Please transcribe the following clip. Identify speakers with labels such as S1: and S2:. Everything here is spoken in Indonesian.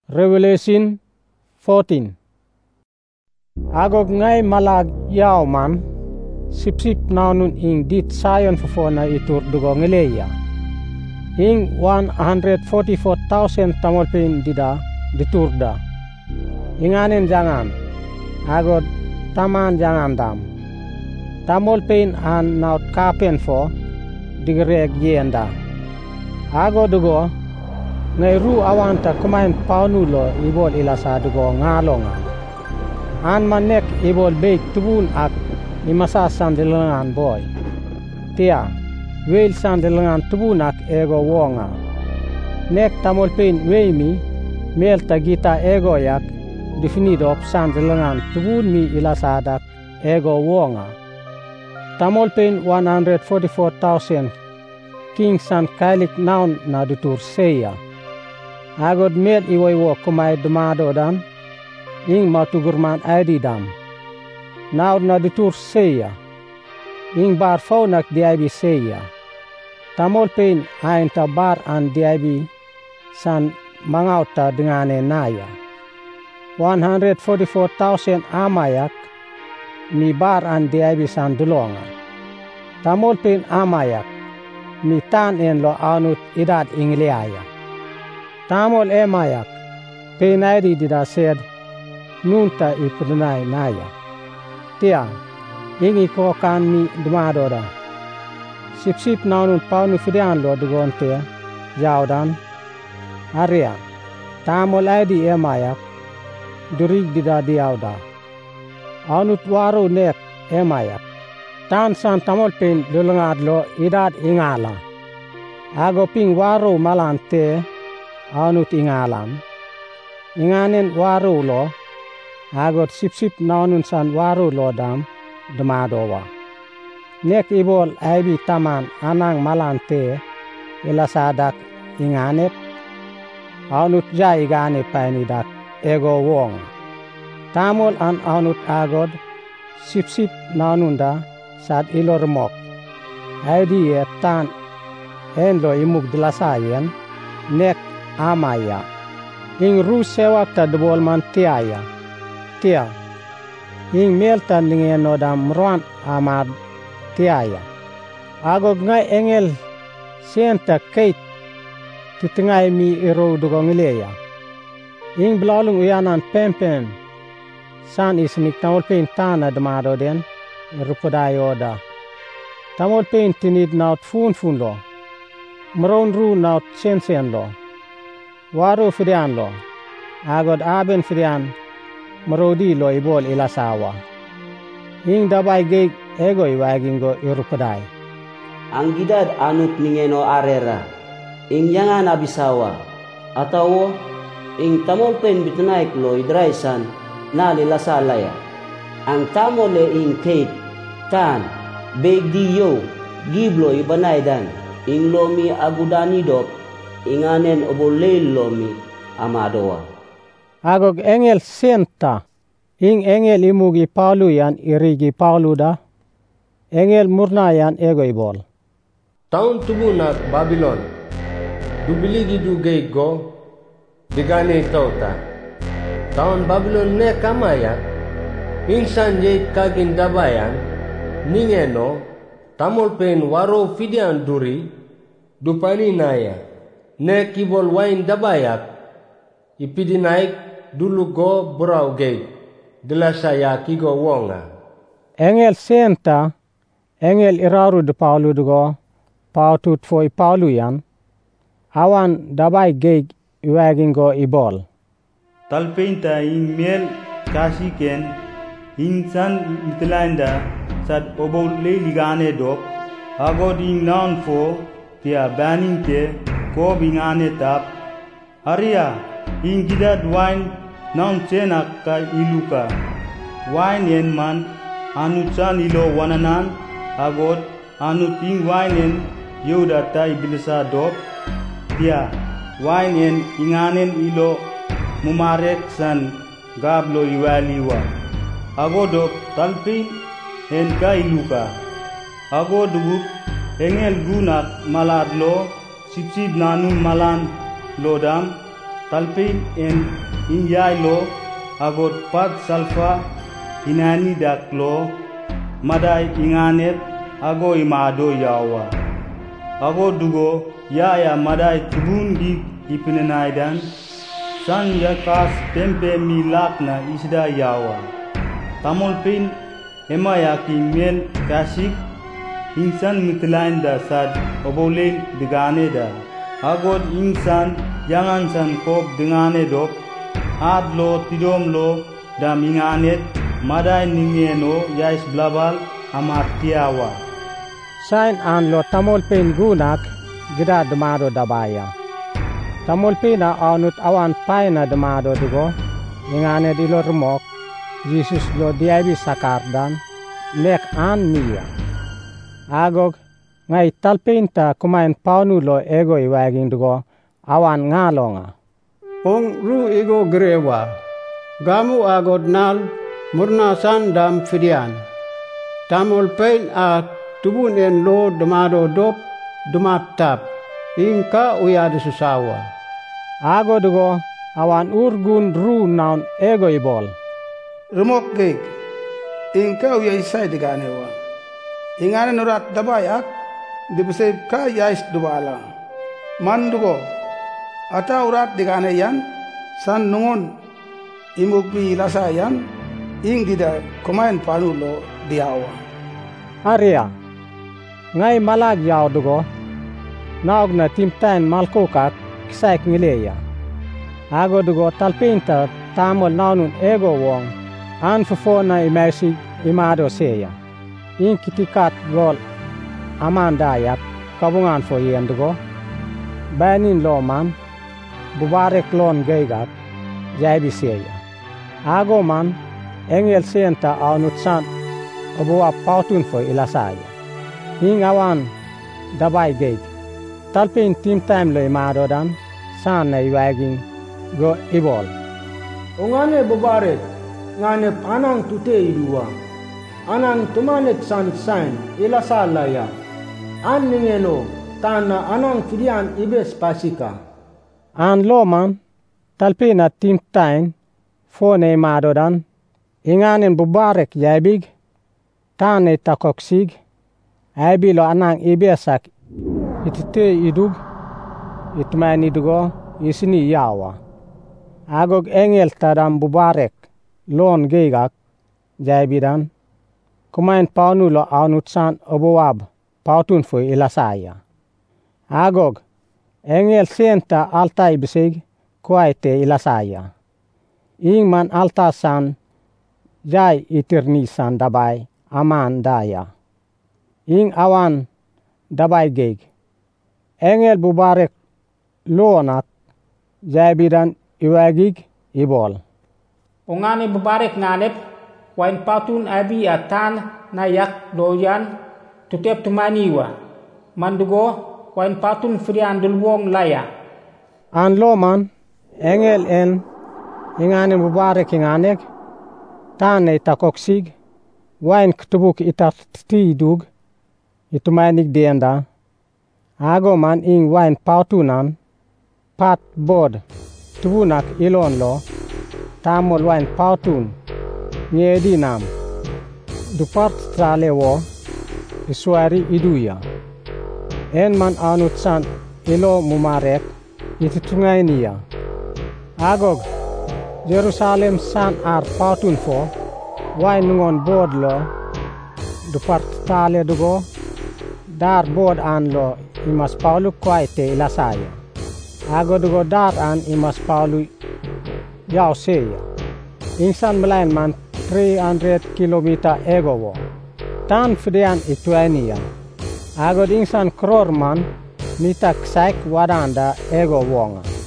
S1: Revelation 14. Agog ngay malag yaw man, sip-sip naunun ing dit sayon fofona itur dugo ngeleya. Ing 144,000 tamolpin dida diturda. Inganin jangan, agod taman jangan dam. Tamolpin an naut kapen fo, digereg yenda. Ago dugo, ngay ru awanta kumain paunulo ibol ilasa dugo ngalongan. An manek ibol beik tubun ak imasa sandilangan boy. Tia, wel sandilangan tubun ak ego wonga. Nek tamolpin weimi, melta gita ego yak, definidop sandilangan tubun mi ilasadak ego wonga. Tamolpin 144,000 king san kailik naun na dutur seya. Agod med iwoiwo kumay dumado dan, ing matugurman adi dam. Naud na dutur seya, ing bar faunak diabi seya. Tamolpin ain ta bar an diabi san mangauta dengane naya. 144,000 amayak, mi bar an diabi san dulonga. Tamolpin amayak, mi tan en lo anut idad ingliaya. Tamol emayak, penaydi dida sed, nunta ipudunay naya. Tia, ingi ko kan mi dumadoda. Sip-sip naunun paunu fidian lo dugonte, jaudan. Aria, tamol aydi emayak, durig dida diauda. Anut waru nek emayak. Tan san tamol pen lulungad lo idad ingala. Ago ping waru malante, anut ingalan. Inganin waru lo, agot sip-sip naunun san waru lo dam, dumadowa. Nek ibol aibi taman anang malante, ilasadak inganip, anut jai gane painidak ego wong. Tamol an anut agod, sip-sip naununda, sad ilormok. Aidi e tan en lo imug dilasayen, nek amaya. Ing ru sewak ta debol man tiaya. Tia. Ing melta lingen nodam mruan amad tiaya. Agog ngay engel sienta kait titengay mi iro dugong ileya. Ing blalung uyanan pempen san isnik tamolpin tana dumado den irupodayoda. Tamolpin tinid naut fun lo. Mron ru naut sen lo. Waru fidian lo, agod aben fidian, marodi lo ibol ilasawa. Ing dabay gig ego iwagingo irupaday.
S2: Ang gidad anut ningeno arera, ing yangan abisawa, atawo, ing tamolpen bitnaik lo idraisan na lilasalaya. Ang tamole ing kate, tan, beg diyo, giblo ibanaydan, ing lomi agudanidop, inganen obolel lomi amadowa.
S1: Agog engel senta, ing engel imugi paluyan irigi paluda, engel murnayan ego ibol.
S3: Taun tubunak Babylon, dubiligi dugay go, digane tauta. Taun Babylon ne kamaya, insan jay kagindabayan, ningeno, tamolpen waro fidian duri, dupani naya. Ne kibol wain dabayak, ipidinaik dulu go burau gate, dilasaya kigo wonga.
S1: Engel senta, engel iraru de paulu dugo, pautut foi paulu yan, awan dabay gate iwagingo ibol.
S4: Talpeinta ing mel kasiken, insan mitlanda sad obol ligane dop, agod ing naun fo, tia baning te, ko bingane tap aria ing gidad wine naun cenak ka iluka wine yen man anutan ilo wananan agod anut ing wine yen yoda ta ibilsa dop tia wine yen inganen ilo mumarek san gablo iwaliwa agodop talpin en ka iluka agoduguk engel gunak maladlo sip-sip nanun malan lodam talpein en inyai lo agot pat salfa inani dak lo madai inganet ago imado yawa ago dugo ya madai tubun di ipinenaidan san yakas tempe milak na isda yawa tamolpin emayaki mel kasik insan mitlain da sad obolel digane da agod insan jangan san kop dingane dok ad lo tidom lo dam inganet madai ningeno yais blabal amatiawa
S1: sain an lo tamolpin gunak gida demado dabaya tamolpina anut awan paina demado dugo ingane dilo remok Jesus lo diabi sakardan lek an mia agog ngai talpinta kumain paunu lo ego iwaging dugo awan ngalonga
S5: ong ru ego grewa gamu agod nal murna sandam fidian tamolpin a tubun en lo demado dop dumatap ingka uyad susawa
S1: ago dugo awan urgun ru naun ego ibol
S6: remok geg ingka uyai sai diganewa ingane nurat dabayak dibse ka yais dubala mandugo ata urat digane yan san nungon imugbi lasayan ingida kumain panulo diawa
S1: aria ngai malag yaw dugo naog na timtain malkokak kisaik ngileya ago dugo talpinta tamol naunun ego wong an fofona imasi imado seya in kitikat gol amandayat kabungan fo yendugo banin loman bubarek lon geigat jaibi seya ago man engel senta anutsan obuwa pautun fo ilasaya ing awan dabai geig talpin tim time lo imado dan san na iwaging go ibol
S7: ongane bubarek ngane panang tute idua anang tumanek san ilasalaya an ningeno tana anang fidian ibes pasika
S1: an loman talpina tim time fone imado dan inganen bubarek yaibig tane takoksig aibilo anang ibesak itite idug itmani dugo isini yawa agog engel tadam bubarek lon geigak jaibidan kumain paunulo anutsan obuwab pautun fo ilasaya agog engel senta altai bisig kuaite ilasaya ingman altasan jai itirnisan dabai aman daya ing awan dabai geig engel bubarek lonak jaibidan iwagig ibol
S8: ongane bubarek nganep wain patun abi atan nayak doyan tutep tumaniwa mandugo wain patun frian dulwong laya
S1: an loman engel en ingane bubarek inganek tane takoksig wain ktubuk itatidug itumanik dienda ago man ing wain pautunan pat bod tubunak ilon lo tamol wain pautun ngedi nam dupart tralewo isuari iduya en man anutsan ilo mumarek itutungai niya agog Jerusalem san ar pautun fo wain nungon bod lo dupart tale dugo dar bod an lo imas paulu kwaite ilasaya ago dugo dar an imas paulu yaw seya insan melain man 300 kilometer ego wo tan fidian ituania ago insan kror man mitak saik wadanda ego wonga